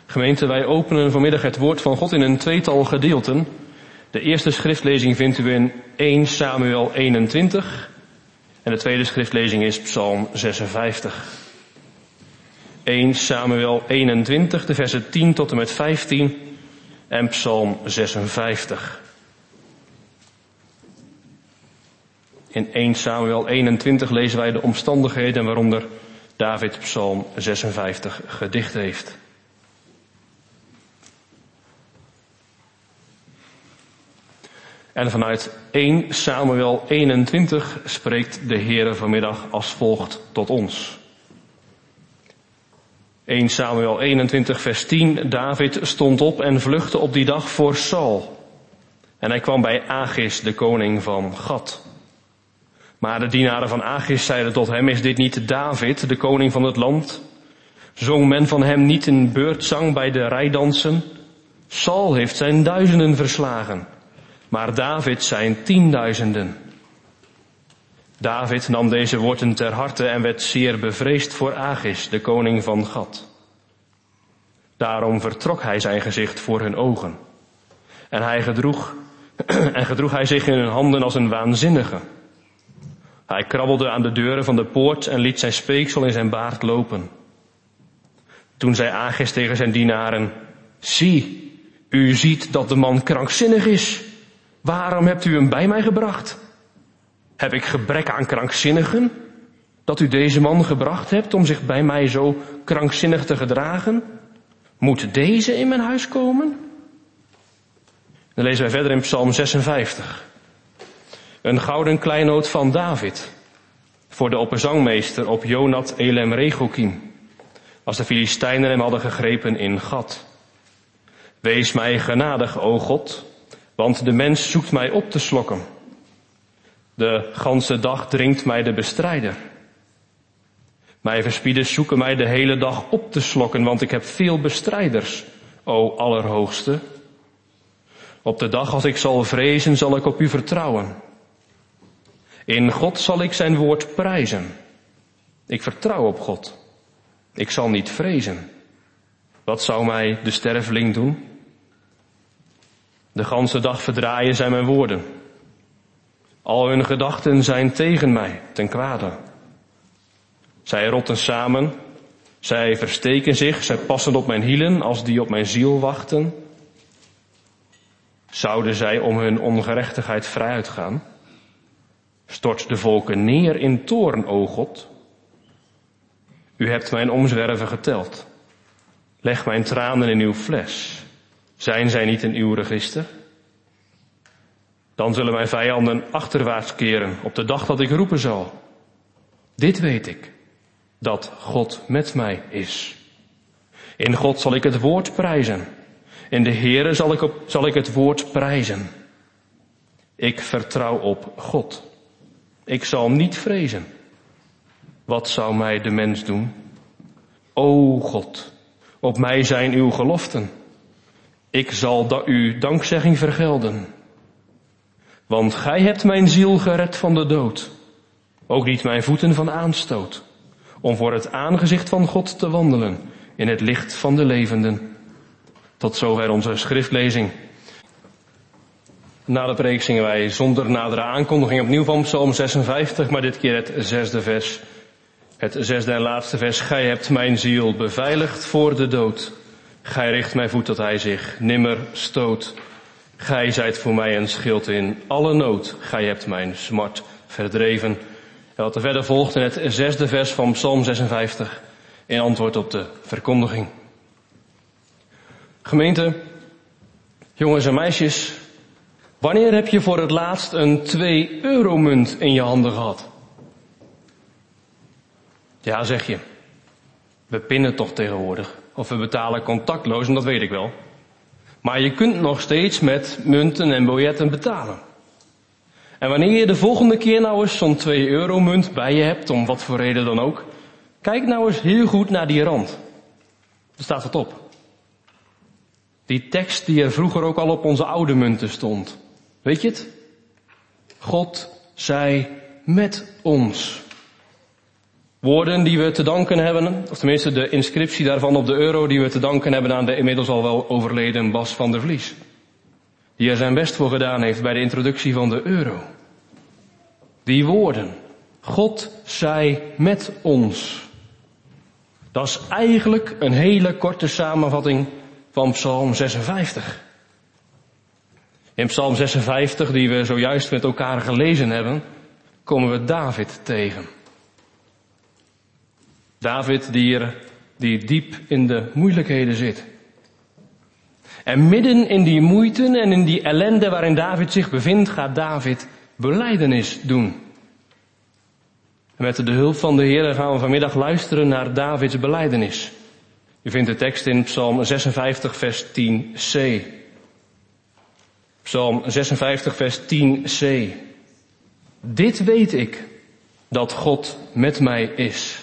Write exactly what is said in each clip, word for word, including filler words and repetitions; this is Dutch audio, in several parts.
Gemeente, wij openen vanmiddag het woord van God in een tweetal gedeelten. De eerste schriftlezing vindt u in eerste Samuel eenentwintig en de tweede schriftlezing is Psalm zesenvijftig. eerste Samuel eenentwintig, de versen tien tot en met vijftien en Psalm zesenvijftig. In eerste Samuel eenentwintig lezen wij de omstandigheden waaronder David Psalm zesenvijftig gedicht heeft. En vanuit eerste Samuel eenentwintig spreekt de Heere vanmiddag als volgt tot ons. eerste Samuel eenentwintig vers tien. David stond op en vluchtte op die dag voor Saul. En hij kwam bij Achis, de koning van Gat. Maar de dienaren van Achis zeiden tot hem, is dit niet David, de koning van het land? Zong men van hem niet een beurtzang bij de rijdansen? Saul heeft zijn duizenden verslagen, maar David zijn tienduizenden. David nam deze woorden ter harte en werd zeer bevreesd voor Achis, de koning van Gat. Daarom vertrok hij zijn gezicht voor hun ogen. En hij gedroeg, en gedroeg hij zich in hun handen als een waanzinnige. Hij krabbelde aan de deuren van de poort en liet zijn speeksel in zijn baard lopen. Toen zei Achis tegen zijn dienaren, zie, u ziet dat de man krankzinnig is. Waarom hebt u hem bij mij gebracht? Heb ik gebrek aan krankzinnigen? Dat u deze man gebracht hebt om zich bij mij zo krankzinnig te gedragen? Moet deze in mijn huis komen? Dan lezen wij verder in Psalm zesenvijftig. Een gouden kleinoot van David. Voor de opperzangmeester op Jonat Elem Regokim. Als de Filistijnen hem hadden gegrepen in Gat. Wees mij genadig, o God, want de mens zoekt mij op te slokken. De ganse dag dringt mij de bestrijder. Mijn verspieders zoeken mij de hele dag op te slokken, want ik heb veel bestrijders, o Allerhoogste. Op de dag als ik zal vrezen, zal ik op u vertrouwen. In God zal ik zijn woord prijzen. Ik vertrouw op God. Ik zal niet vrezen. Wat zou mij de sterveling doen? De ganse dag verdraaien zij mijn woorden. Al hun gedachten zijn tegen mij, ten kwade. Zij rotten samen, zij versteken zich, zij passen op mijn hielen als die op mijn ziel wachten. Zouden zij om hun ongerechtigheid vrijuit gaan? Stort de volken neer in toorn, o God. U hebt mijn omzwerven geteld. Leg mijn tranen in uw fles. Zijn zij niet in uw register? Dan zullen mijn vijanden achterwaarts keren op de dag dat ik roepen zal. Dit weet ik, dat God met mij is. In God zal ik het woord prijzen. In de Heere zal ik, op, zal ik het woord prijzen. Ik vertrouw op God. Ik zal niet vrezen. Wat zou mij de mens doen? O God, op mij zijn uw geloften. Ik zal da u dankzegging vergelden. Want gij hebt mijn ziel gered van de dood. Ook niet mijn voeten van aanstoot. Om voor het aangezicht van God te wandelen in het licht van de levenden. Tot zover onze schriftlezing. Na de preek zingen wij zonder nadere aankondiging opnieuw van Psalm zesenvijftig, maar dit keer het zesde vers. Het zesde en laatste vers. Gij hebt mijn ziel beveiligd voor de dood. Gij richt mijn voet dat hij zich nimmer stoot. Gij zijt voor mij een schild in alle nood. Gij hebt mijn smart verdreven. En wat er verder volgt in het zesde vers van Psalm zesenvijftig. In antwoord op de verkondiging. Gemeente, jongens en meisjes. Wanneer heb je voor het laatst een twee euro munt in je handen gehad? Ja, zeg je. We pinnen toch tegenwoordig. Of we betalen contactloos, en dat weet ik wel. Maar je kunt nog steeds met munten en biljetten betalen. En wanneer je de volgende keer nou eens zo'n twee euro munt bij je hebt, om wat voor reden dan ook, kijk nou eens heel goed naar die rand. Er staat wat op. Die tekst die er vroeger ook al op onze oude munten stond. Weet je het? God zij met ons. Woorden die we te danken hebben, of tenminste de inscriptie daarvan op de euro die we te danken hebben aan de inmiddels al wel overleden Bas van der Vlies. Die er zijn best voor gedaan heeft bij de introductie van de euro. Die woorden, God zij met ons. Dat is eigenlijk een hele korte samenvatting van Psalm zesenvijftig. In Psalm zesenvijftig, die we zojuist met elkaar gelezen hebben, komen we David tegen. David die, er, die diep in de moeilijkheden zit. En midden in die moeite en in die ellende waarin David zich bevindt, gaat David belijdenis doen. En met de hulp van de Heer gaan we vanmiddag luisteren naar Davids belijdenis. U vindt de tekst in Psalm zesenvijftig vers tien c. Psalm zesenvijftig vers tien c. Dit weet ik, dat God met mij is.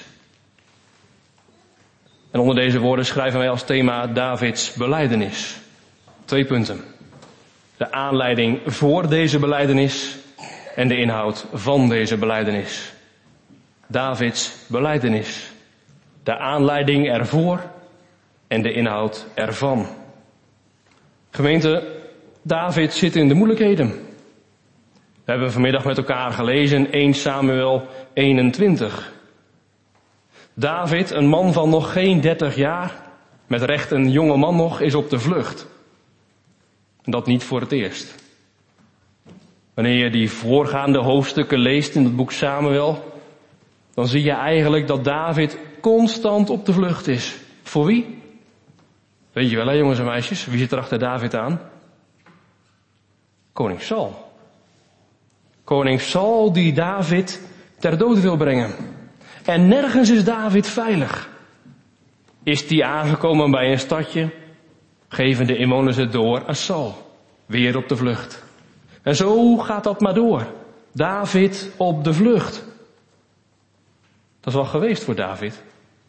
En onder deze woorden schrijven wij als thema Davids belijdenis. Twee punten. De aanleiding voor deze belijdenis en de inhoud van deze belijdenis. Davids belijdenis. De aanleiding ervoor en de inhoud ervan. Gemeente, David zit in de moeilijkheden. We hebben vanmiddag met elkaar gelezen eerste Samuel eenentwintig. David, een man van nog geen dertig jaar, met recht een jonge man nog, is op de vlucht. En dat niet voor het eerst. Wanneer je die voorgaande hoofdstukken leest in het boek Samuel, dan zie je eigenlijk dat David constant op de vlucht is. Voor wie? Weet je wel, hè, jongens en meisjes? Wie zit er achter David aan? Koning Saul. Koning Saul die David ter dood wil brengen. En nergens is David veilig. Is die aangekomen bij een stadje, geven de inwoners het door aan Saul. Weer op de vlucht. En zo gaat dat maar door. David op de vlucht. Dat is wel geweest voor David.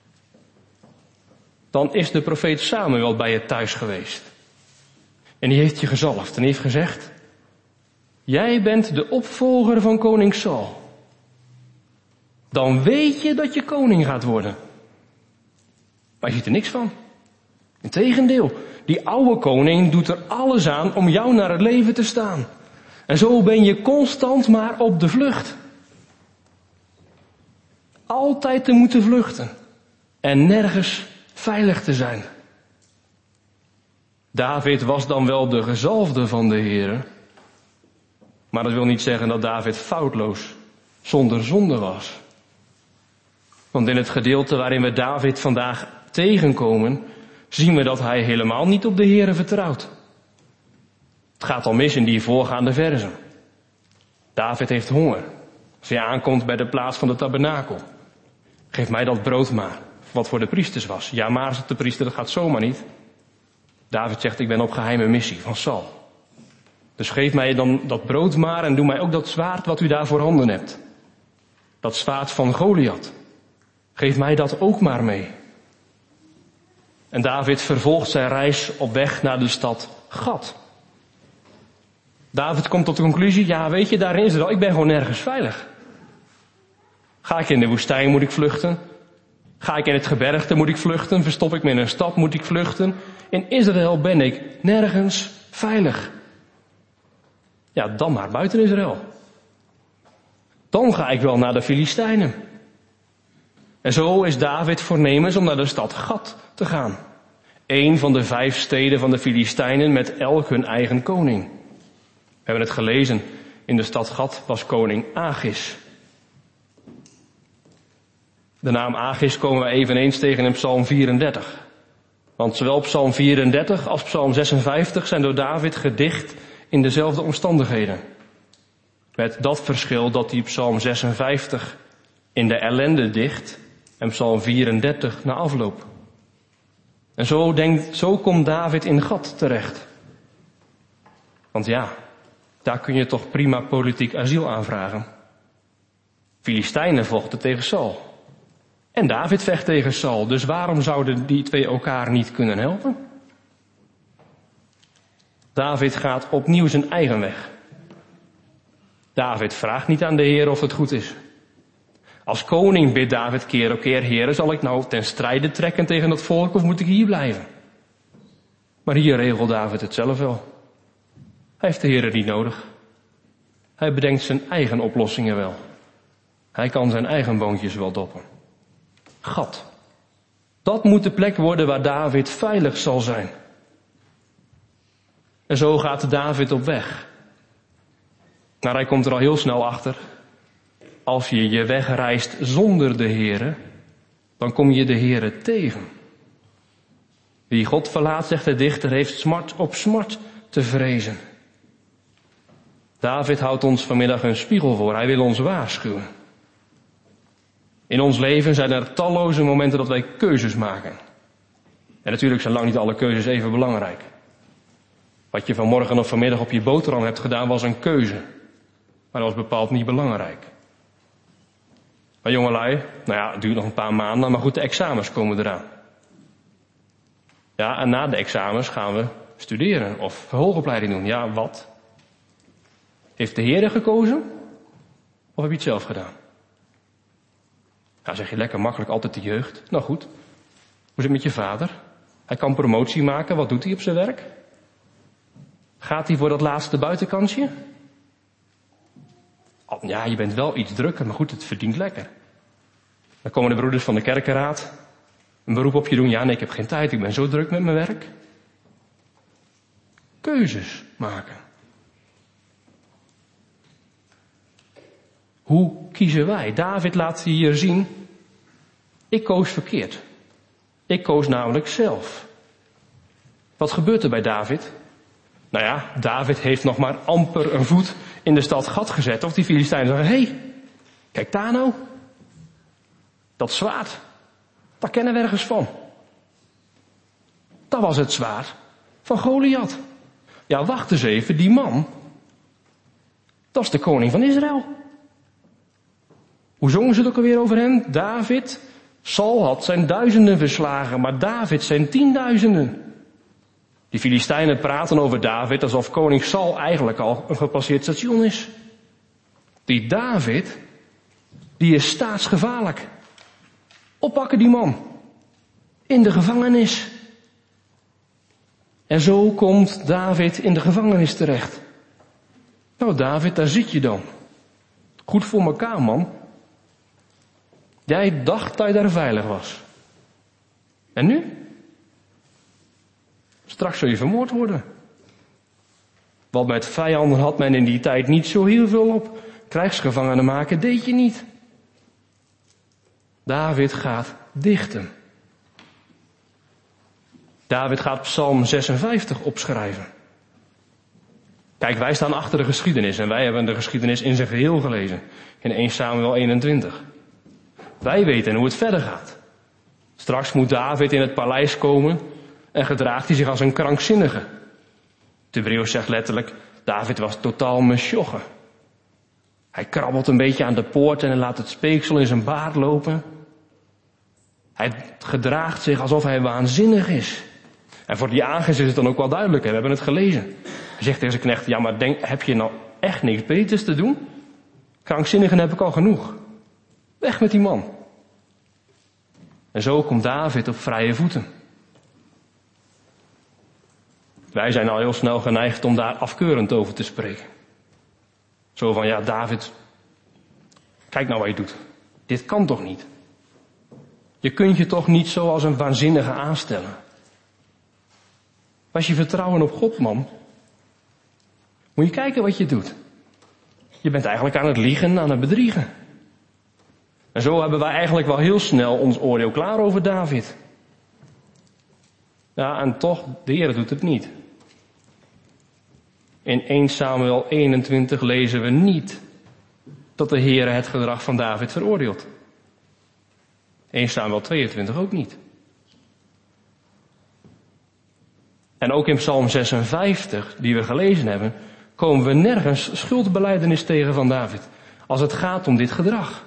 Dan is de profeet Samuel bij je thuis geweest. En die heeft je gezalfd en heeft gezegd: jij bent de opvolger van koning Saul. Dan weet je dat je koning gaat worden. Maar je ziet er niks van. Integendeel, die oude koning doet er alles aan om jou naar het leven te staan. En zo ben je constant maar op de vlucht. Altijd te moeten vluchten. En nergens veilig te zijn. David was dan wel de gezalfde van de Heere. Maar dat wil niet zeggen dat David foutloos, zonder zonde was. Want in het gedeelte waarin we David vandaag tegenkomen, zien we dat hij helemaal niet op de Heere vertrouwt. Het gaat al mis in die voorgaande verzen. David heeft honger. Als hij aankomt bij de plaats van de tabernakel. Geef mij dat brood maar. Wat voor de priesters was. Ja, maar zegt de priester, dat gaat zomaar niet. David zegt, ik ben op geheime missie van Saul. Dus geef mij dan dat brood maar en doe mij ook dat zwaard wat u daar voor handen hebt. Dat zwaard van Goliath. Geef mij dat ook maar mee. En David vervolgt zijn reis op weg naar de stad Gad. David komt tot de conclusie, ja weet je, daar in Israël, ik ben gewoon nergens veilig. Ga ik in de woestijn, moet ik vluchten. Ga ik in het gebergte, moet ik vluchten. Verstop ik me in een stad, moet ik vluchten. In Israël ben ik nergens veilig. Ja, dan maar buiten Israël. Dan ga ik wel naar de Filistijnen. En zo is David voornemens om naar de stad Gad te gaan. Eén van de vijf steden van de Filistijnen met elk hun eigen koning. We hebben het gelezen. In de stad Gad was koning Achis. De naam Achis komen we eveneens tegen in Psalm vierendertig. Want zowel Psalm vierendertig als Psalm zesenvijftig zijn door David gedicht in dezelfde omstandigheden. Met dat verschil dat hij Psalm zesenvijftig in de ellende dicht en Psalm vierendertig na afloop. En zo, denkt, zo komt David in Gad terecht. Want ja, daar kun je toch prima politiek asiel aanvragen. Filistijnen vochten tegen Saul. En David vecht tegen Saul, dus waarom zouden die twee elkaar niet kunnen helpen? David gaat opnieuw zijn eigen weg. David vraagt niet aan de Heer of het goed is. Als koning bidt David keer op keer, Heere, zal ik nou ten strijde trekken tegen dat volk of moet ik hier blijven? Maar hier regelt David het zelf wel. Hij heeft de Heere niet nodig. Hij bedenkt zijn eigen oplossingen wel. Hij kan zijn eigen boontjes wel doppen. Gat. Dat moet de plek worden waar David veilig zal zijn. En zo gaat David op weg. Maar hij komt er al heel snel achter. Als je je weg reist zonder de Heere, dan kom je de Heere tegen. Wie God verlaat, zegt de dichter, heeft smart op smart te vrezen. David houdt ons vanmiddag een spiegel voor. Hij wil ons waarschuwen. In ons leven zijn er talloze momenten dat wij keuzes maken. En natuurlijk zijn lang niet alle keuzes even belangrijk. Wat je vanmorgen of vanmiddag op je boterham hebt gedaan was een keuze. Maar dat was bepaald niet belangrijk. Maar jongelui, nou ja, het duurt nog een paar maanden, maar goed, de examens komen eraan. Ja, en na de examens gaan we studeren of verhoogopleiding doen. Ja, wat? Heeft de Heer gekozen? Of heb je het zelf gedaan? Ja, zeg je lekker makkelijk altijd de jeugd. Nou goed, hoe is het met je vader? Hij kan promotie maken, wat doet hij op zijn werk? Gaat hij voor dat laatste buitenkantje? Oh, ja, je bent wel iets drukker, maar goed, het verdient lekker. Dan komen de broeders van de kerkenraad een beroep op je doen. Ja, nee, ik heb geen tijd, ik ben zo druk met mijn werk. Keuzes maken. Hoe kiezen wij? David laat hier zien, ik koos verkeerd. Ik koos namelijk zelf. Wat gebeurt er bij David? Nou ja, David heeft nog maar amper een voet in de stad Gat gezet. Of die Filistijnen zeggen, hé, hey, kijk daar nou. Dat zwaard, daar kennen we ergens van. Dat was het zwaard van Goliath. Ja, wacht eens even, die man, dat is de koning van Israël. Hoe zongen ze het ook alweer over hem? David, Saul had zijn duizenden verslagen, maar David zijn tienduizenden. Die Filistijnen praten over David alsof koning Saul eigenlijk al een gepasseerd station is. Die David, die is staatsgevaarlijk. Oppakken die man. In de gevangenis. En zo komt David in de gevangenis terecht. Nou David, daar zit je dan. Goed voor elkaar, man. Jij dacht dat je daar veilig was. En nu? Straks zul je vermoord worden. Want met vijanden had men in die tijd niet zo heel veel op. Krijgsgevangenen maken deed je niet. David gaat dichten. David gaat Psalm zesenvijftig opschrijven. Kijk, wij staan achter de geschiedenis en wij hebben de geschiedenis in zijn geheel gelezen. In eerste Samuel eenentwintig. Wij weten hoe het verder gaat. Straks moet David in het paleis komen en gedraagt hij zich als een krankzinnige. De Hebreeuws zegt letterlijk, David was totaal mesjogge. Hij krabbelt een beetje aan de poort en laat het speeksel in zijn baard lopen. Hij gedraagt zich alsof hij waanzinnig is. En voor die agents is het dan ook wel duidelijk, hè? We hebben het gelezen. Hij zegt tegen zijn knecht, ja maar denk, heb je nou echt niks beters te doen? Krankzinnigen heb ik al genoeg. Weg met die man. En zo komt David op vrije voeten. Wij zijn al heel snel geneigd om daar afkeurend over te spreken. Zo van, ja David, kijk nou wat je doet. Dit kan toch niet? Je kunt je toch niet zo als een waanzinnige aanstellen? Was je vertrouwen op God, man? Moet je kijken wat je doet. Je bent eigenlijk aan het liegen, aan het bedriegen. En zo hebben wij eigenlijk wel heel snel ons oordeel klaar over David. Ja, en toch, de Heer doet het niet. In eerste Samuel eenentwintig lezen we niet dat de Heer het gedrag van David veroordeelt. eerste Samuel tweeëntwintig ook niet. En ook in Psalm zesenvijftig, die we gelezen hebben, komen we nergens schuldbelijdenis tegen van David. Als het gaat om dit gedrag.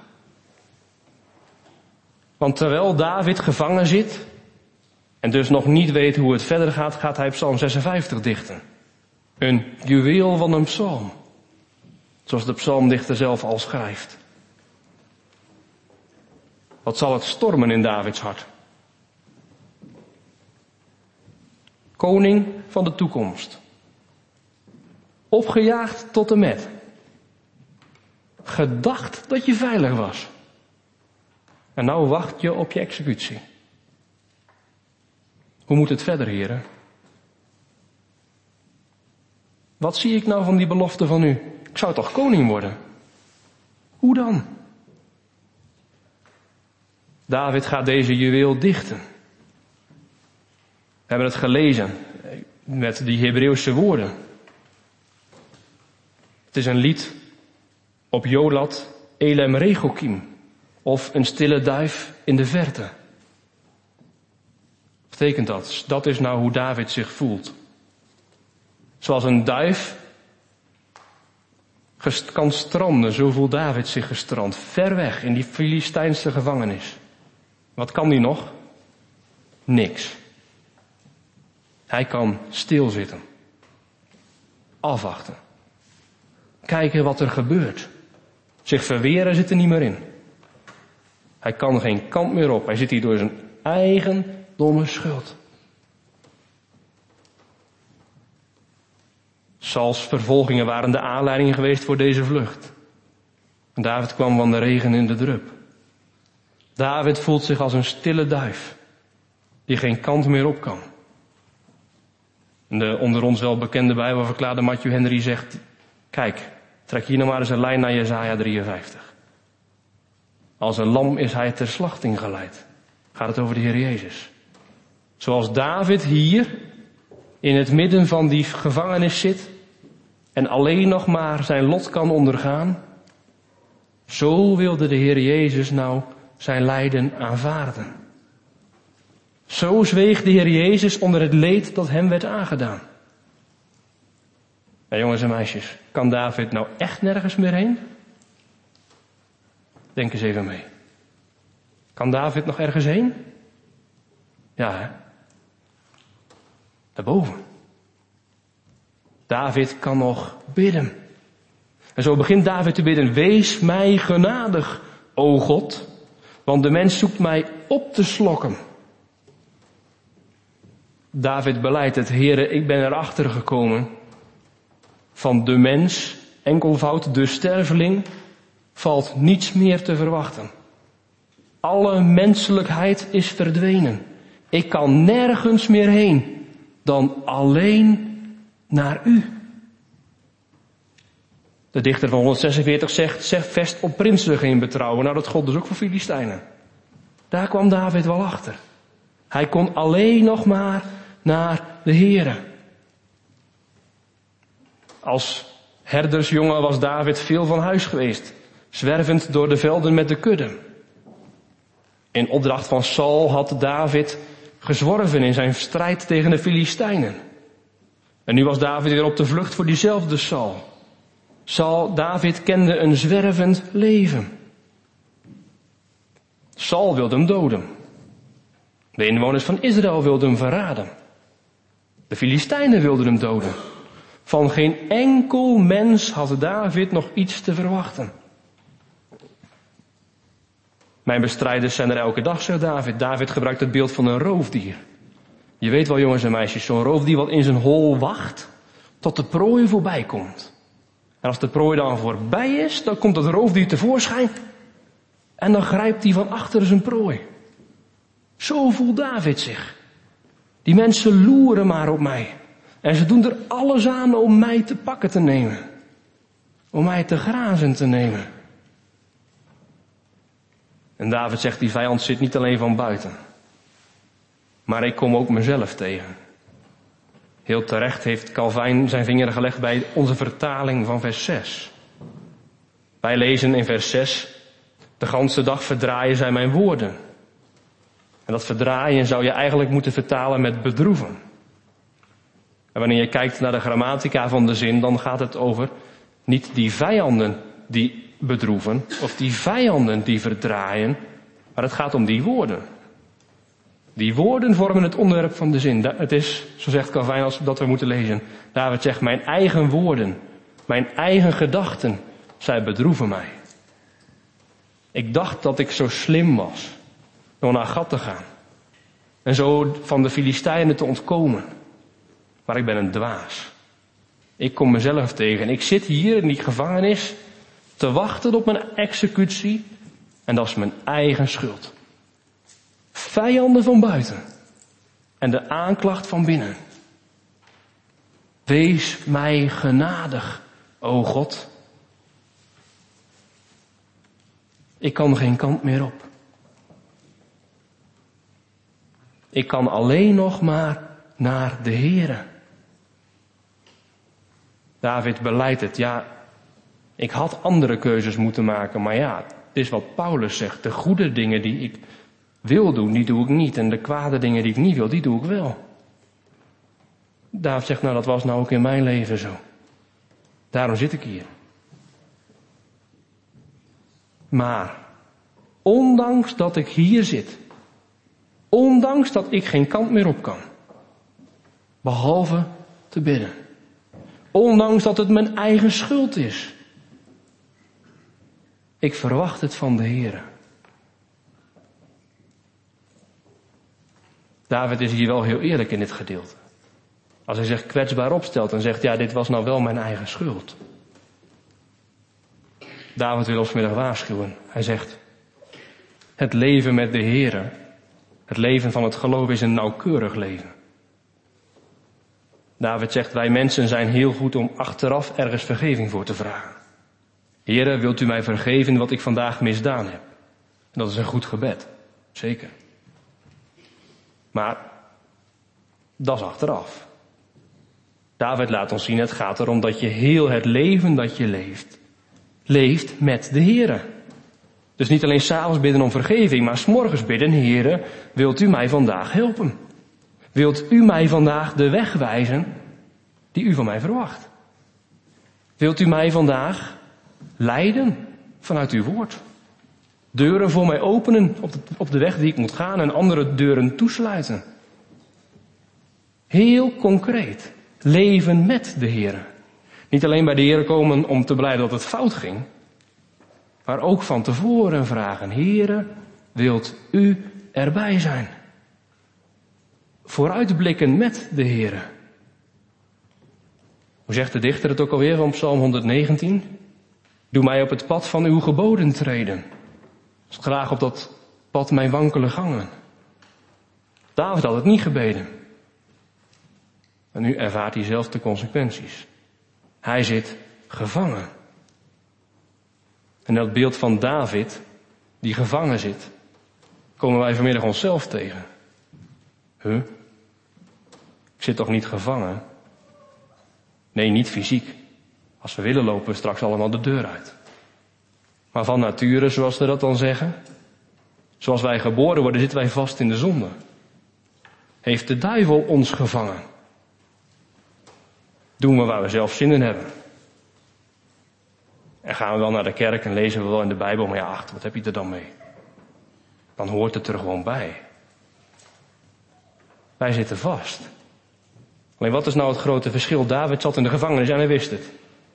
Want terwijl David gevangen zit en dus nog niet weet hoe het verder gaat, gaat hij Psalm zesenvijftig dichten. Een juweel van een psalm. Zoals de psalmdichter zelf al schrijft. Wat zal het stormen in Davids hart? Koning van de toekomst. Opgejaagd tot en met. Gedacht dat je veilig was. En nou wacht je op je executie. Hoe moet het verder, heren? Wat zie ik nou van die belofte van u? Ik zou toch koning worden? Hoe dan? David gaat deze juweel dichten. We hebben het gelezen met die Hebreeuwse woorden. Het is een lied op Jolat Elem Regokim, of een stille duif in de verte. Wat betekent dat? Dat is nou hoe David zich voelt. Zoals een duif kan stranden, zo voelt David zich gestrand. Ver weg in die Filistijnse gevangenis. Wat kan hij nog? Niks. Hij kan stilzitten. Afwachten. Kijken wat er gebeurt. Zich verweren zit er niet meer in. Hij kan geen kant meer op. Hij zit hier door zijn eigen domme schuld. Sauls vervolgingen waren de aanleiding geweest voor deze vlucht. En David kwam van de regen in de drup. David voelt zich als een stille duif, die geen kant meer op kan. En de onder ons wel bekende Bijbelverklaarder Matthew Henry zegt, kijk, trek hier nou maar eens een lijn naar Jesaja drieënvijftig. Als een lam is hij ter slachting geleid. Gaat het over de Heer Jezus. Zoals David hier in het midden van die gevangenis zit en alleen nog maar zijn lot kan ondergaan, zo wilde de Heer Jezus nou zijn lijden aanvaarden. Zo zweeg de Heer Jezus onder het leed dat hem werd aangedaan. Nou, jongens en meisjes, kan David nou echt nergens meer heen? Denk eens even mee. Kan David nog ergens heen? Ja, hè? Daarboven. David kan nog bidden. En zo begint David te bidden. Wees mij genadig, o God, want de mens zoekt mij op te slokken. David beleidt het, Heere, ik ben erachter gekomen. Van de mens, enkelvoud de sterveling, valt niets meer te verwachten. Alle menselijkheid is verdwenen. Ik kan nergens meer heen dan alleen naar u. De dichter van honderdzesenveertig zegt, zeg vest op prinsen geen betrouwen. Nou, dat gold dus ook voor Filistijnen. Daar kwam David wel achter. Hij kon alleen nog maar naar de Heere. Als herdersjongen was David veel van huis geweest, zwervend door de velden met de kudde. In opdracht van Saul had David gezworven in zijn strijd tegen de Filistijnen. En nu was David weer op de vlucht voor diezelfde Saul. Saul, David kende een zwervend leven. Saul wilde hem doden. De inwoners van Israël wilden hem verraden. De Filistijnen wilden hem doden. Van geen enkel mens had David nog iets te verwachten. Mijn bestrijders zijn er elke dag, zegt David. David gebruikt het beeld van een roofdier. Je weet wel, jongens en meisjes, zo'n roofdier wat in zijn hol wacht tot de prooi voorbij komt. En als de prooi dan voorbij is, dan komt het roofdier tevoorschijn en dan grijpt hij van achter zijn prooi. Zo voelt David zich. Die mensen loeren maar op mij. En ze doen er alles aan om mij te pakken te nemen. Om mij te grazen te nemen. En David zegt, die vijand zit niet alleen van buiten. Maar ik kom ook mezelf tegen. Heel terecht heeft Calvijn zijn vinger gelegd bij onze vertaling van vers zes. Wij lezen in vers zes, de ganse dag verdraaien zij mijn woorden. En dat verdraaien zou je eigenlijk moeten vertalen met bedroeven. En wanneer je kijkt naar de grammatica van de zin, dan gaat het over niet die vijanden die bedroeven, of die vijanden die verdraaien, maar het gaat om die woorden. Die woorden vormen het onderwerp van de zin. Het is, zo zegt Calvijn, als dat we moeten lezen. David zegt, mijn eigen woorden, mijn eigen gedachten, zij bedroeven mij. Ik dacht dat ik zo slim was door naar Gat te gaan. En zo van de Filistijnen te ontkomen. Maar ik ben een dwaas. Ik kom mezelf tegen. En ik zit hier in die gevangenis te wachten op mijn executie. En dat is mijn eigen schuld. Vijanden van buiten. En de aanklacht van binnen. Wees mij genadig, o God. Ik kan geen kant meer op. Ik kan alleen nog maar naar de Heere. David beleidt het. Ja, ik had andere keuzes moeten maken. Maar ja, het is wat Paulus zegt. De goede dingen die ik wil doen, die doe ik niet. En de kwade dingen die ik niet wil, die doe ik wel. David zegt, nou dat was nou ook in mijn leven zo. Daarom zit ik hier. Maar, ondanks dat ik hier zit, ondanks dat ik geen kant meer op kan, behalve te bidden, ondanks dat het mijn eigen schuld is, ik verwacht het van de Heere. David is hier wel heel eerlijk in dit gedeelte. Als hij zich kwetsbaar opstelt en zegt, ja, dit was nou wel mijn eigen schuld. David wil ons vanmiddag waarschuwen. Hij zegt, het leven met de Heere, het leven van het geloof is een nauwkeurig leven. David zegt, wij mensen zijn heel goed om achteraf ergens vergeving voor te vragen. Heere, wilt u mij vergeven wat ik vandaag misdaan heb? En dat is een goed gebed, zeker. Maar, dat is achteraf. David laat ons zien, het gaat erom dat je heel het leven dat je leeft, leeft met de Heere. Dus niet alleen 's avonds bidden om vergeving, maar 's morgens bidden, Heere, wilt u mij vandaag helpen? Wilt u mij vandaag de weg wijzen die u van mij verwacht? Wilt u mij vandaag leiden vanuit uw woord? Deuren voor mij openen op de, op de weg die ik moet gaan en andere deuren toesluiten. Heel concreet. Leven met de Heere. Niet alleen bij de Heere komen om te blijden dat het fout ging, maar ook van tevoren vragen, Heere, wilt u erbij zijn? Vooruitblikken met de Heere. Hoe zegt de dichter het ook alweer van Psalm honderdnegentien? Doe mij op het pad van uw geboden treden. Graag op dat pad mijn wankele gangen. David had het niet gebeden. En nu ervaart hij zelf de consequenties. Hij zit gevangen. En dat beeld van David, die gevangen zit, komen wij vanmiddag onszelf tegen. Huh? Ik zit toch niet gevangen? Nee, niet fysiek. Als we willen lopen we straks allemaal de deur uit. Maar van nature, zoals we dat dan zeggen, zoals wij geboren worden, zitten wij vast in de zonde. Heeft de duivel ons gevangen? Doen we waar we zelf zin in hebben. En gaan we wel naar de kerk en lezen we wel in de Bijbel, maar ja, ach, wat heb je er dan mee? Dan hoort het er gewoon bij. Wij zitten vast. Alleen wat is nou het grote verschil? David zat in de gevangenis en hij wist het.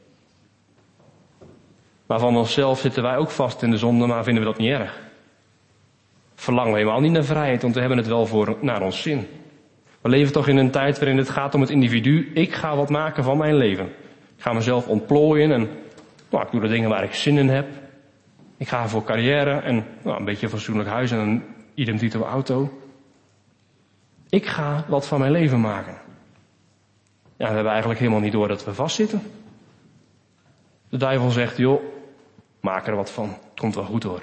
Maar van onszelf zitten wij ook vast in de zonde, maar vinden we dat niet erg. Verlangen we helemaal niet naar vrijheid, want we hebben het wel voor naar ons zin. We leven toch in een tijd waarin het gaat om het individu. Ik ga wat maken van mijn leven. Ik ga mezelf ontplooien en nou, ik doe de dingen waar ik zin in heb. Ik ga voor carrière en nou, een beetje een fatsoenlijk huis en een idem dito auto. Ik ga wat van mijn leven maken. Ja, we hebben eigenlijk helemaal niet door dat we vastzitten. De duivel zegt, joh, maak er wat van. Het komt wel goed hoor.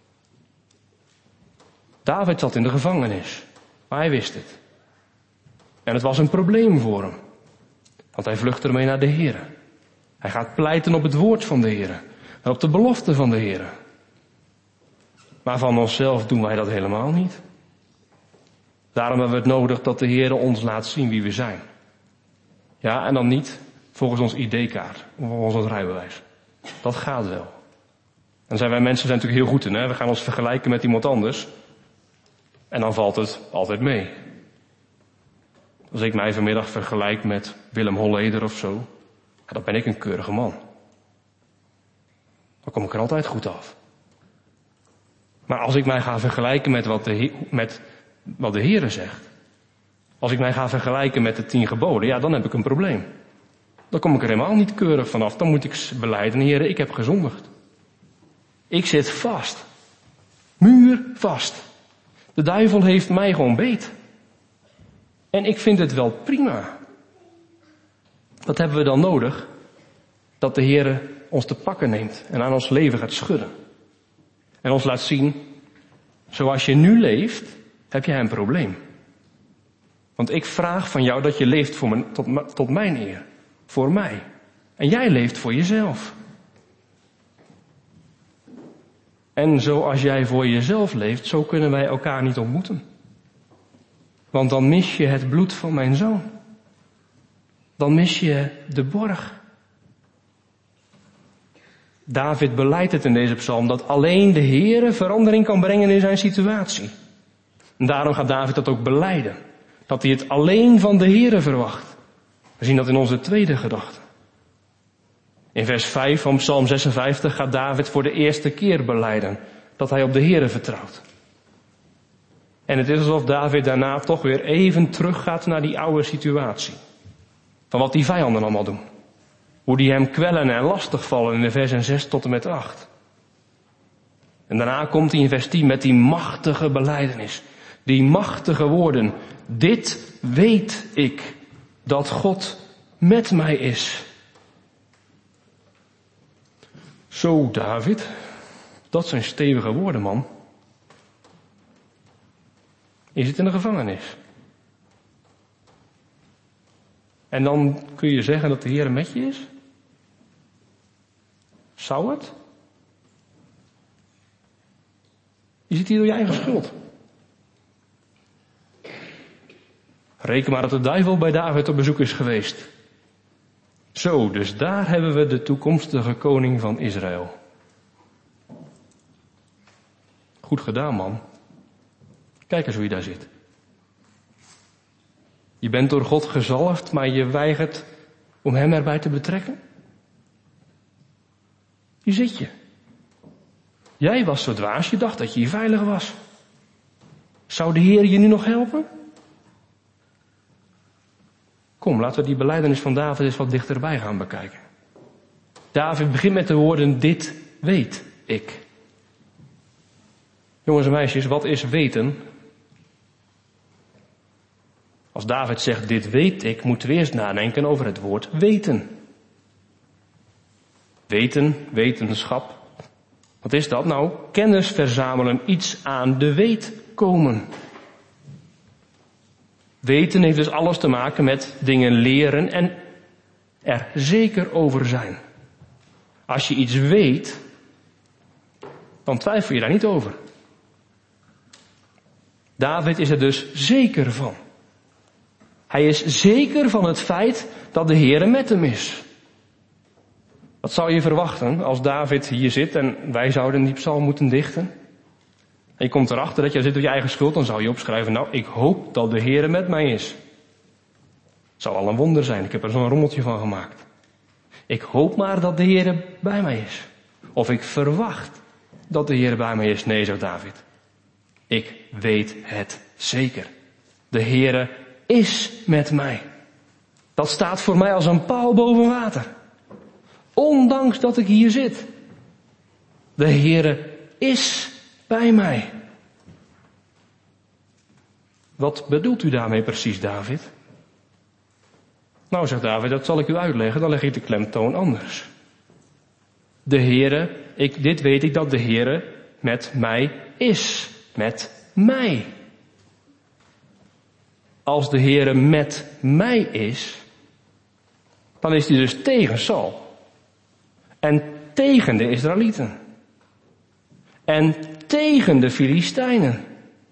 David zat in de gevangenis, maar hij wist het. En het was een probleem voor hem. Want hij vlucht ermee naar de Heere. Hij gaat pleiten op het woord van de Heere. En op de belofte van de Heere. Maar van onszelf doen wij dat helemaal niet. Daarom hebben we het nodig dat de Heere ons laat zien wie we zijn. Ja, en dan niet volgens ons I D-kaart. Of volgens ons rijbewijs. Dat gaat wel. En zijn wij mensen zijn natuurlijk heel goed in. Hè? We gaan ons vergelijken met iemand anders. En dan valt het altijd mee. Als ik mij vanmiddag vergelijk met Willem Holleder of zo, ja, dan ben ik een keurige man. Dan kom ik er altijd goed af. Maar als ik mij ga vergelijken met wat de, met wat de Heere zegt. Als ik mij ga vergelijken met de tien geboden, ja, dan heb ik een probleem. Dan kom ik er helemaal niet keurig vanaf. Dan moet ik belijden, Heere, ik heb gezondigd. Ik zit vast. Muur vast. De duivel heeft mij gewoon beet. En ik vind het wel prima. Wat hebben we dan nodig? Dat de Heere ons te pakken neemt en aan ons leven gaat schudden. En ons laat zien, zoals je nu leeft, heb jij een probleem. Want ik vraag van jou dat je leeft voor mijn, tot, tot mijn eer. Voor mij. En jij leeft voor jezelf. En zoals jij voor jezelf leeft, zo kunnen wij elkaar niet ontmoeten. Want dan mis je het bloed van mijn zoon. Dan mis je de borg. David belijdt het in deze psalm dat alleen de Heere verandering kan brengen in zijn situatie. En daarom gaat David dat ook belijden. Dat hij het alleen van de Heere verwacht. We zien dat in onze tweede gedachte. In vers vijf van psalm zesenvijftig gaat David voor de eerste keer belijden dat hij op de Heere vertrouwt. En het is alsof David daarna toch weer even teruggaat naar die oude situatie. Van wat die vijanden allemaal doen. Hoe die hem kwellen en lastigvallen in de versen zes tot en met acht. En daarna komt hij in vers tien met die machtige belijdenis. Die machtige woorden. Dit weet ik, dat God met mij is. Zo, David, dat zijn stevige woorden, man. Je zit in de gevangenis. En dan kun je zeggen dat de Heer met je is? Zou het? Je zit hier door je eigen schuld. Reken maar dat de duivel bij David op bezoek is geweest. Zo, dus daar hebben we de toekomstige koning van Israël. Goed gedaan, man. Kijk eens hoe je daar zit. Je bent door God gezalfd, maar je weigert om hem erbij te betrekken. Hier zit je. Jij was zo dwaas, je dacht dat je hier veilig was. Zou de Heer je nu nog helpen? Kom, laten we die belijdenis van David eens wat dichterbij gaan bekijken. David begint met de woorden, dit weet ik. Jongens en meisjes, wat is weten? Als David zegt, dit weet ik, moeten we eerst nadenken over het woord weten. Weten, wetenschap. Wat is dat nou? Kennis verzamelen, iets aan de weet komen. Weten heeft dus alles te maken met dingen leren en er zeker over zijn. Als je iets weet, dan twijfel je daar niet over. David is er dus zeker van. Hij is zeker van het feit dat de Heere met hem is. Wat zou je verwachten als David hier zit en wij zouden die psalm moeten dichten? En je komt erachter dat je zit op je eigen schuld, dan zou je opschrijven, nou, ik hoop dat de Heere met mij is. Het zou al een wonder zijn, ik heb er zo'n rommeltje van gemaakt. Ik hoop maar dat de Heere bij mij is. Of ik verwacht dat de Heere bij mij is. Nee, zegt David. Ik weet het zeker. De Heere is met mij. Dat staat voor mij als een paal boven water. Ondanks dat ik hier zit. De Heere is bij mij. Wat bedoelt u daarmee precies, David? Nou, zegt David, dat zal ik u uitleggen, dan leg ik de klemtoon anders. De Heere, ik, dit weet ik dat de Heere met mij is. Met mij. Als de Heere met mij is, dan is hij dus tegen Saul. En tegen de Israëlieten. En tegen de Filistijnen.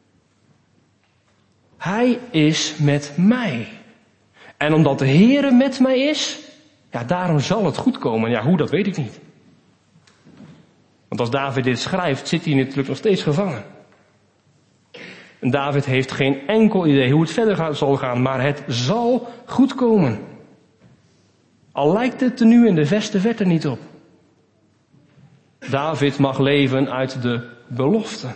Hij is met mij. En omdat de Heere met mij is, ja, daarom zal het goed komen. Ja, hoe, dat weet ik niet. Want als David dit schrijft, zit hij natuurlijk nog steeds gevangen. En David heeft geen enkel idee hoe het verder gaat, zal gaan, maar het zal goed komen. Al lijkt het er nu in de verste verte niet op. David mag leven uit de belofte.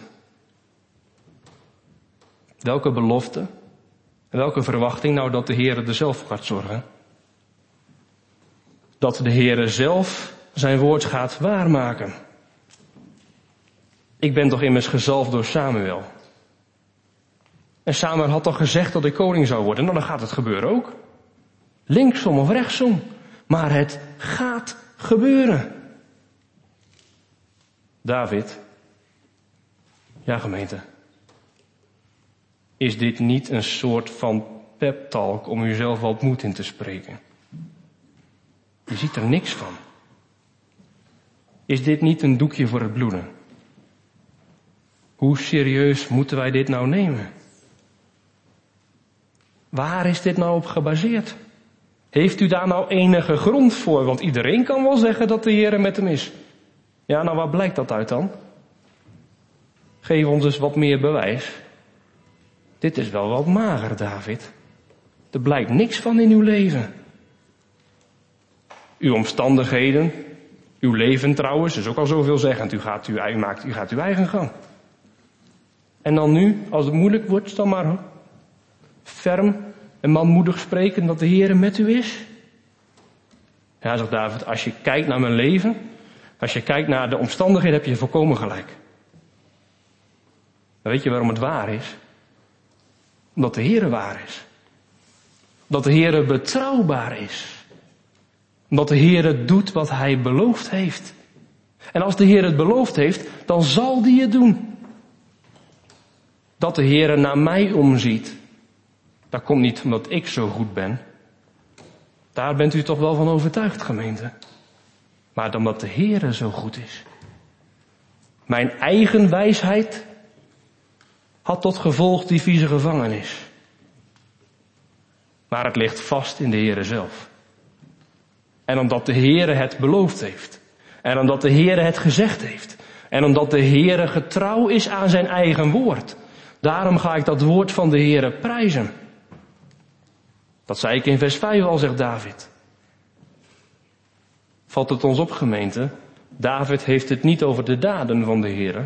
Welke belofte? En welke verwachting? Nou, dat de Heer er zelf voor gaat zorgen. Dat de Heer zelf zijn woord gaat waarmaken. Ik ben toch immers gezalfd door Samuel. En Samuel had toch gezegd dat ik koning zou worden. Nou, dan gaat het gebeuren ook. Linksom of rechtsom. Maar het gaat gebeuren. David. Ja, gemeente. Is dit niet een soort van pep-talk om uzelf wat moed in te spreken? Je ziet er niks van. Is dit niet een doekje voor het bloeden? Hoe serieus moeten wij dit nou nemen? Waar is dit nou op gebaseerd? Heeft u daar nou enige grond voor? Want iedereen kan wel zeggen dat de Heer met hem is. Ja, nou waar blijkt dat uit dan? Geef ons eens wat meer bewijs. Dit is wel wat mager, David. Er blijkt niks van in uw leven. Uw omstandigheden, uw leven trouwens, is ook al zoveel zeggend. U gaat, u, u, maakt, u gaat uw eigen gang. En dan nu, als het moeilijk wordt, dan maar ferm en manmoedig spreken dat de Heer met u is. Ja, zegt David, als je kijkt naar mijn leven, als je kijkt naar de omstandigheden, heb je volkomen gelijk. Dan weet je waarom het waar is? Omdat de Heer waar is. Omdat de Heer betrouwbaar is. Omdat de Heer doet wat Hij beloofd heeft. En als de Heer het beloofd heeft, dan zal die het doen. Dat de Heer naar mij omziet, dat komt niet omdat ik zo goed ben. Daar bent u toch wel van overtuigd, gemeente. Maar omdat de Heer zo goed is. Mijn eigen wijsheid had tot gevolg die vieze gevangenis. Maar het ligt vast in de Heere zelf. En omdat de Heere het beloofd heeft. En omdat de Heere het gezegd heeft. En omdat de Heere getrouw is aan zijn eigen woord. Daarom ga ik dat woord van de Heere prijzen. Dat zei ik in vers vijf al, zegt David. Valt het ons op, gemeente? David heeft het niet over de daden van de Heere.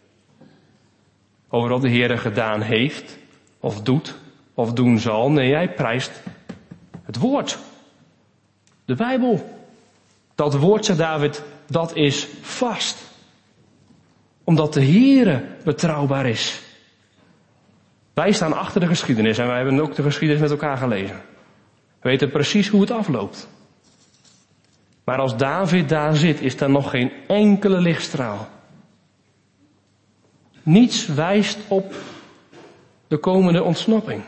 Over wat de Heere gedaan heeft, of doet, of doen zal. Nee, hij prijst het woord. De Bijbel. Dat woord, zegt David, dat is vast. Omdat de Heere betrouwbaar is. Wij staan achter de geschiedenis en wij hebben ook de geschiedenis met elkaar gelezen. We weten precies hoe het afloopt. Maar als David daar zit, is er nog geen enkele lichtstraal. Niets wijst op de komende ontsnapping.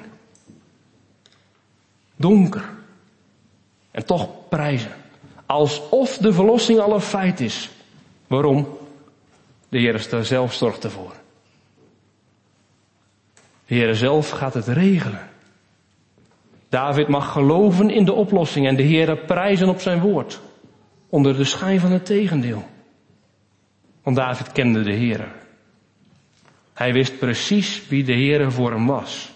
Donker. En toch prijzen. Alsof de verlossing al een feit is. Waarom? De Heer er zelf zorgt ervoor. De Heer zelf gaat het regelen. David mag geloven in de oplossing en de Heer prijzen op zijn woord. Onder de schijn van het tegendeel. Want David kende de Heer. Hij wist precies wie de Heer voor hem was.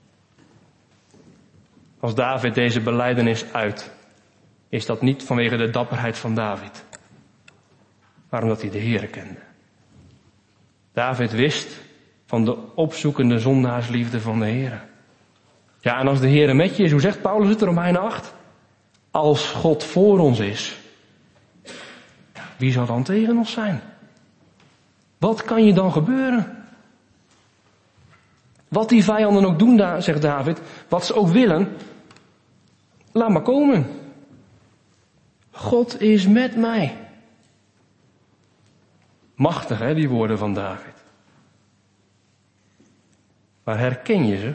Als David deze belijdenis uit, is dat niet vanwege de dapperheid van David. Maar omdat hij de Heer kende. David wist van de opzoekende zondaarsliefde van de Heer. Ja, en als de Heer met je is, hoe zegt Paulus het in Romeinen acht? Als God voor ons is, wie zal dan tegen ons zijn? Wat kan je dan gebeuren? Wat die vijanden ook doen, zegt David, wat ze ook willen, laat maar komen. God is met mij. Machtig, hè, die woorden van David. Maar herken je ze?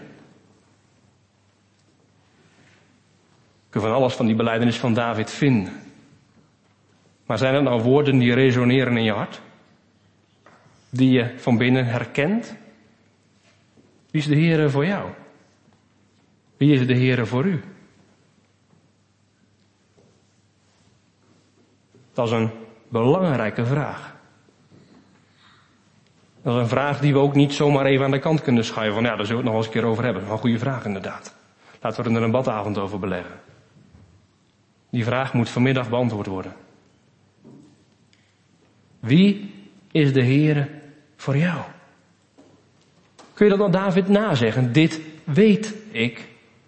Je kunt van alles van die belijdenis van David vinden. Maar zijn het nou woorden die resoneren in je hart? Die je van binnen herkent? Wie is de Heere voor jou? Wie is de Heere voor u? Dat is een belangrijke vraag. Dat is een vraag die we ook niet zomaar even aan de kant kunnen schuiven. Van ja, daar zullen we het nog wel eens een keer over hebben. Wel een goede vraag inderdaad. Laten we er een badavond over beleggen. Die vraag moet vanmiddag beantwoord worden. Wie is de Heere voor jou. Kun je dat aan David nazeggen? Dit weet ik.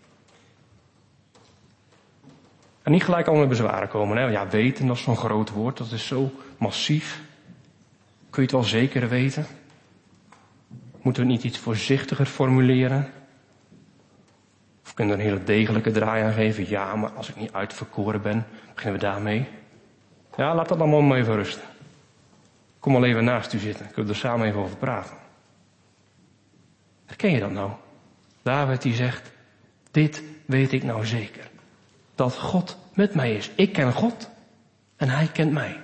En niet gelijk al met bezwaren komen. Hè? Ja, weten, dat is zo'n groot woord. Dat is zo massief. Kun je het wel zeker weten? Moeten we niet iets voorzichtiger formuleren? Of kunnen we er een hele degelijke draai aan geven? Ja, maar als ik niet uitverkoren ben, beginnen we daarmee. Ja, laat dat allemaal maar even rusten. Kom al even naast u zitten. Kunnen we er samen even over praten. Herken je dat nou? David die zegt, dit weet ik nou zeker. Dat God met mij is. Ik ken God en hij kent mij.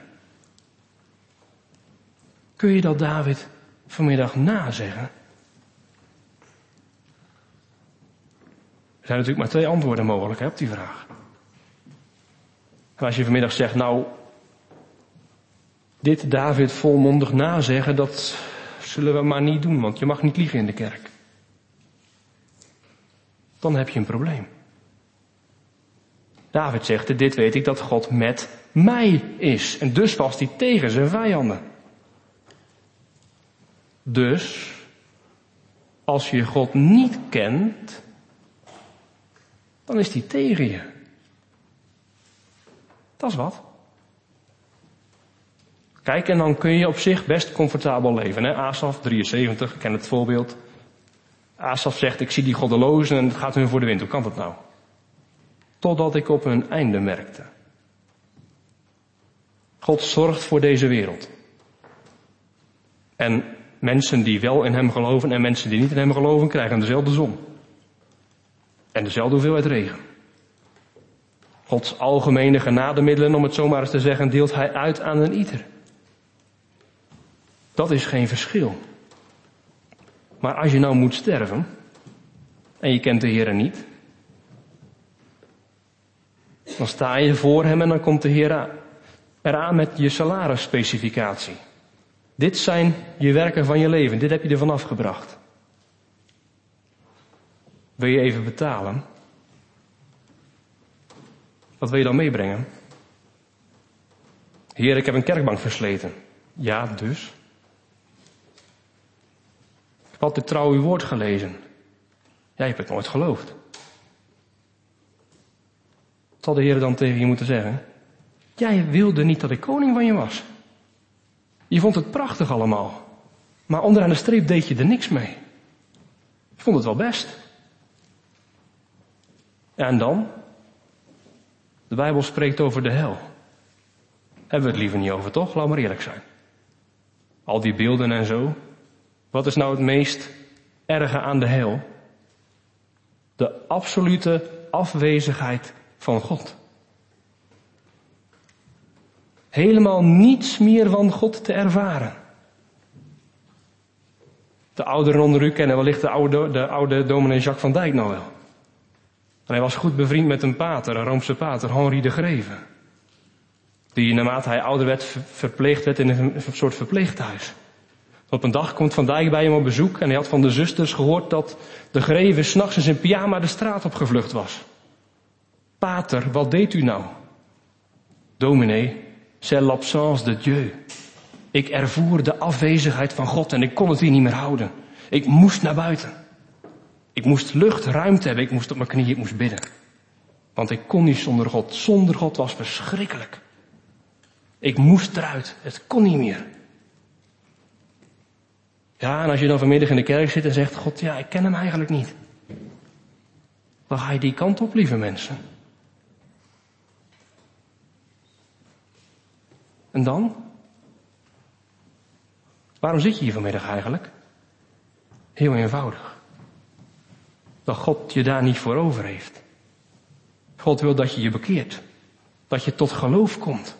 Kun je dat David vanmiddag nazeggen? Er zijn natuurlijk maar twee antwoorden mogelijk hè, op die vraag. En als je vanmiddag zegt, nou, dit David volmondig nazeggen, dat zullen we maar niet doen, want je mag niet liegen in de kerk. Dan heb je een probleem. David zegt, dit weet ik dat God met mij is. En dus was hij tegen zijn vijanden. Dus, als je God niet kent, dan is hij tegen je. Dat is wat. Kijk, en dan kun je op zich best comfortabel leven. Hè? Asaf, drieënzeventig, ik ken het voorbeeld. Asaf zegt, ik zie die goddelozen en het gaat hun voor de wind. Hoe kan dat nou? Totdat ik op hun einde merkte. God zorgt voor deze wereld. En mensen die wel in hem geloven en mensen die niet in hem geloven, krijgen dezelfde zon. En dezelfde hoeveelheid regen. Gods algemene genademiddelen, om het zo maar eens te zeggen, deelt hij uit aan een ieder. Dat is geen verschil. Maar als je nou moet sterven, en je kent de Heer niet, dan sta je voor hem en dan komt de Heer eraan met je salarisspecificatie. Dit zijn je werken van je leven, dit heb je ervan afgebracht. Wil je even betalen? Wat wil je dan meebrengen? Heer, ik heb een kerkbank versleten. Ja, dus? Ik heb altijd trouw uw woord gelezen. Ja, je hebt het nooit geloofd. Wat zal de Heer dan tegen je moeten zeggen? Jij wilde niet dat ik koning van je was. Je vond het prachtig allemaal. Maar onderaan de streep deed je er niks mee. Je vond het wel best. Ja, en dan? De Bijbel spreekt over de hel. Hebben we het liever niet over, toch? Laat maar eerlijk zijn. Al die beelden en zo. Wat is nou het meest erge aan de hel? De absolute afwezigheid van God. Helemaal niets meer van God te ervaren. De ouderen onder u kennen wellicht de oude, de oude dominee Jacques van Dijk nou wel. En hij was goed bevriend met een pater, een Roomse pater, Henri de Greve. Die naarmate hij ouder werd verpleegd werd in een, een soort verpleeghuis. Op een dag komt Van Dijk bij hem op bezoek en hij had van de zusters gehoord dat de Greve 's nachts in zijn pyjama de straat opgevlucht was. Pater, wat deed u nou? Dominee, c'est l'absence de Dieu. Ik ervoer de afwezigheid van God en ik kon het hier niet meer houden. Ik moest naar buiten. Ik moest lucht, ruimte hebben, ik moest op mijn knieën, ik moest bidden. Want ik kon niet zonder God. Zonder God was verschrikkelijk. Ik moest eruit, het kon niet meer. Ja, en als je dan vanmiddag in de kerk zit en zegt, God, ja, ik ken hem eigenlijk niet. Dan ga je die kant op, lieve mensen. En dan? Waarom zit je hier vanmiddag eigenlijk? Heel eenvoudig. Dat God je daar niet voor over heeft. God wil dat je je bekeert. Dat je tot geloof komt.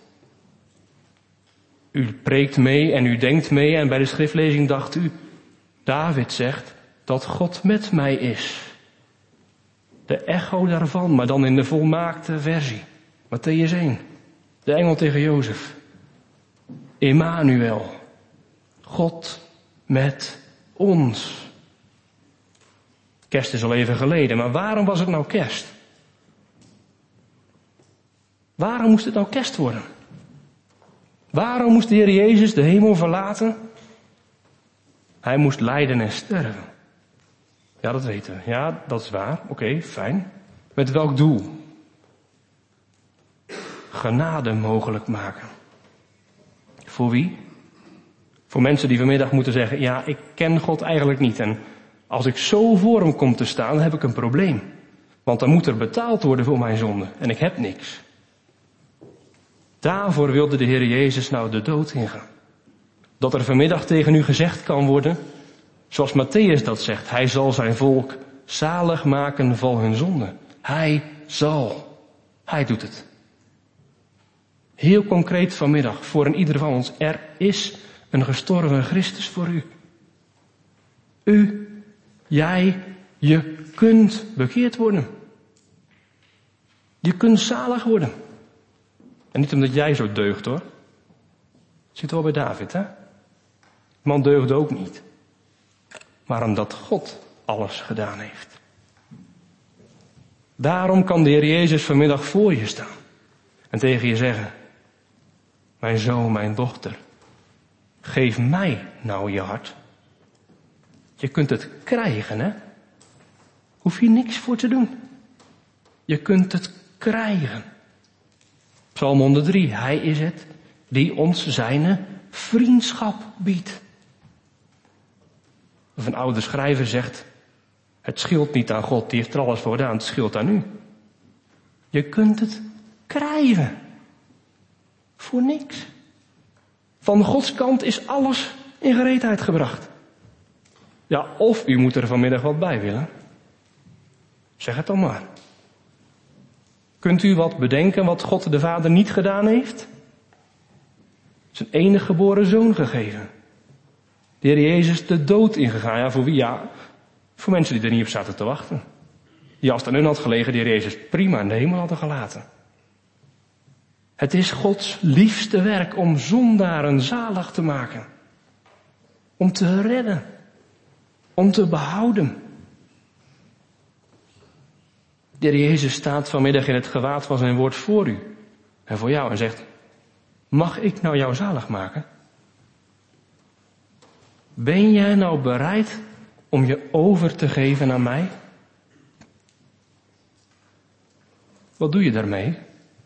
U preekt mee en u denkt mee en bij de schriftlezing dacht u, David zegt dat God met mij is. De echo daarvan, maar dan in de volmaakte versie. Mattheüs één. De engel tegen Jozef. Emmanuel. God met ons. Kerst is al even geleden, maar waarom was het nou kerst? Waarom moest het nou kerst worden? Waarom moest de Heer Jezus de hemel verlaten? Hij moest lijden en sterven. Ja, dat weten we. Ja, dat is waar. Oké, okay, fijn. Met welk doel? Genade mogelijk maken. Voor wie? Voor mensen die vanmiddag moeten zeggen, ja, ik ken God eigenlijk niet. En als ik zo voor hem kom te staan, dan heb ik een probleem. Want dan moet er betaald worden voor mijn zonde. En ik heb niks. Daarvoor wilde de Heer Jezus nou de dood ingaan. Dat er vanmiddag tegen u gezegd kan worden, zoals Mattheüs dat zegt, hij zal zijn volk zalig maken van hun zonde. Hij zal. Hij doet het. Heel concreet vanmiddag voor een ieder van ons. Er is een gestorven Christus voor u. U, jij, je kunt bekeerd worden. Je kunt zalig worden. En niet omdat jij zo deugt hoor. Zit wel bij David hè. De man deugde ook niet. Maar omdat God alles gedaan heeft. Daarom kan de Heer Jezus vanmiddag voor je staan. En tegen je zeggen. Mijn zoon, mijn dochter. Geef mij nou je hart. Je kunt het krijgen hè. Hoef je niks voor te doen. Je kunt het krijgen. Psalm honderddrie. Hij is het die ons zijne vriendschap biedt. Of een oude schrijver zegt, het scheelt niet aan God, die heeft er alles voor gedaan, het scheelt aan u. Je kunt het krijgen. Voor niks. Van Gods kant is alles in gereedheid gebracht. Ja, of u moet er vanmiddag wat bij willen. Zeg het dan maar. Kunt u wat bedenken wat God de Vader niet gedaan heeft? Zijn enige geboren zoon gegeven. De Heer Jezus de dood ingegaan. Ja, voor wie? Ja, voor mensen die er niet op zaten te wachten. Die als het aan hun had gelegen, de Heer Jezus prima in de hemel hadden gelaten. Het is Gods liefste werk om zondaren zalig te maken. Om te redden. Om te behouden. De Heer Jezus staat vanmiddag in het gewaad van zijn woord voor u. En voor jou en zegt, mag ik nou jou zalig maken? Ben jij nou bereid om je over te geven aan mij? Wat doe je daarmee?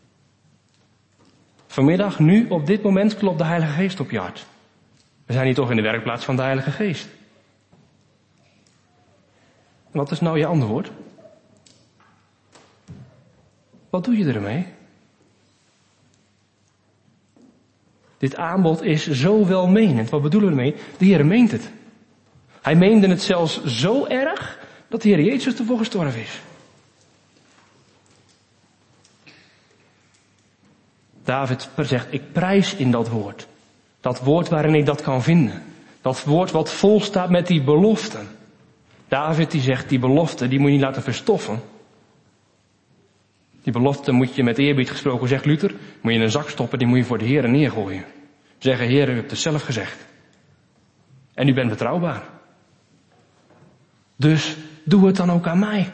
Vanmiddag, nu, op dit moment, klopt de Heilige Geest op je hart. We zijn hier toch in de werkplaats van de Heilige Geest. Wat is nou je antwoord? Wat doe je ermee? Dit aanbod is zo welmenend. Wat bedoelen we ermee? De Heer meent het. Hij meende het zelfs zo erg dat de Heer Jezus ervoor gestorven is. David zegt, ik prijs in dat woord. Dat woord waarin ik dat kan vinden. Dat woord wat vol staat met die beloften. David die zegt, die belofte, die moet je niet laten verstoffen. Die belofte moet je met eerbied gesproken, zegt Luther, moet je in een zak stoppen, die moet je voor de Heer neergooien. Zeggen, Heer, u hebt het zelf gezegd. En u bent betrouwbaar. Dus doe het dan ook aan mij.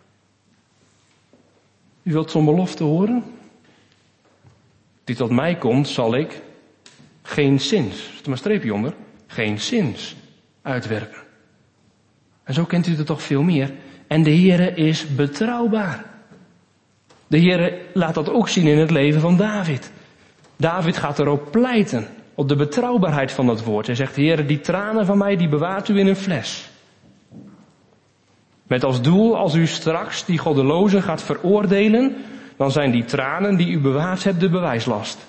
U wilt zo'n belofte horen? Die tot mij komt, zal ik geen zins, zet er maar streepje onder, geen zins uitwerpen. En zo kent u er toch veel meer. En de Heere is betrouwbaar. De Heere laat dat ook zien in het leven van David. David gaat erop pleiten, op de betrouwbaarheid van dat woord. Hij zegt, Heere, die tranen van mij, die bewaart u in een fles. Met als doel, als u straks die goddelozen gaat veroordelen, dan zijn die tranen die u bewaard hebt de bewijslast.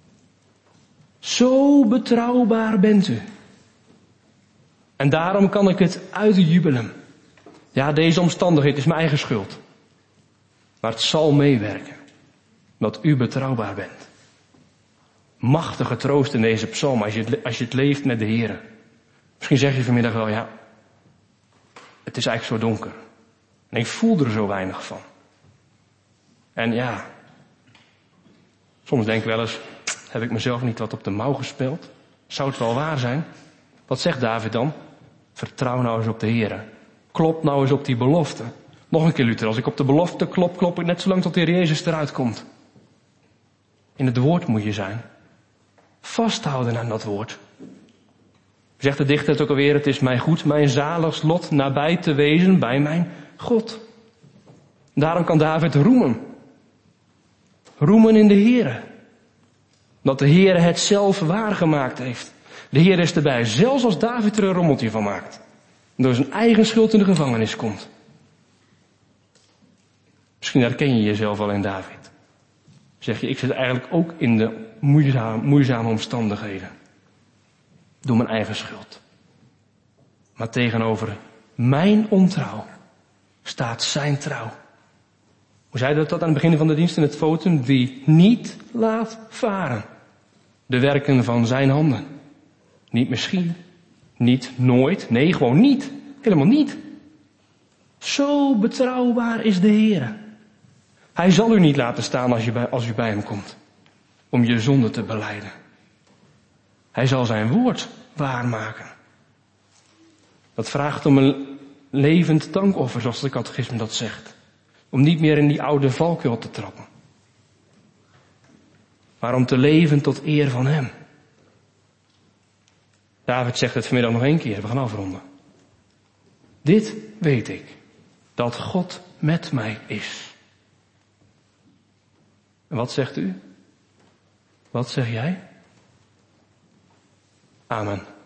Zo betrouwbaar bent u. En daarom kan ik het uitjubelen. Ja, deze omstandigheid is mijn eigen schuld. Maar het zal meewerken. Dat u betrouwbaar bent. Machtige troost in deze psalm als je het, als je het leeft met de Heer. Misschien zeg je vanmiddag wel, ja, het is eigenlijk zo donker. En ik voel er zo weinig van. En ja, soms denk ik wel eens, heb ik mezelf niet wat op de mouw gespeeld? Zou het wel waar zijn? Wat zegt David dan? Vertrouw nou eens op de Heer. Klop nou eens op die belofte. Nog een keer Luther, als ik op de belofte klop, klop ik net zolang tot de Heer Jezus eruit komt. In het woord moet je zijn. Vasthouden aan dat woord. Zegt de dichter het ook alweer, het is mij goed mijn zaligslot nabij te wezen bij mijn God. Daarom kan David roemen. Roemen in de Heere. Dat de Heere het zelf waargemaakt heeft. De Heer is erbij, zelfs als David er een rommeltje van maakt. Door zijn eigen schuld in de gevangenis komt. Misschien herken je jezelf wel in David. Zeg je, ik zit eigenlijk ook in de moeizame, moeizame omstandigheden. Door mijn eigen schuld. Maar tegenover mijn ontrouw staat zijn trouw. Hoe zei dat aan het begin van de dienst in het fotum? Wie niet laat varen. De werken van zijn handen. Niet misschien. Niet nooit. Nee, gewoon niet. Helemaal niet. Zo betrouwbaar is de Heer. Hij zal u niet laten staan als, je bij, als u bij hem komt. Om je zonde te belijden. Hij zal zijn woord waarmaken. Dat vraagt om een levend dankoffer, zoals de catechisme dat zegt. Om niet meer in die oude valkuil te trappen. Maar om te leven tot eer van hem. David zegt het vanmiddag nog één keer, we gaan afronden. Dit weet ik, dat God met mij is. En wat zegt u? Wat zeg jij? Amen.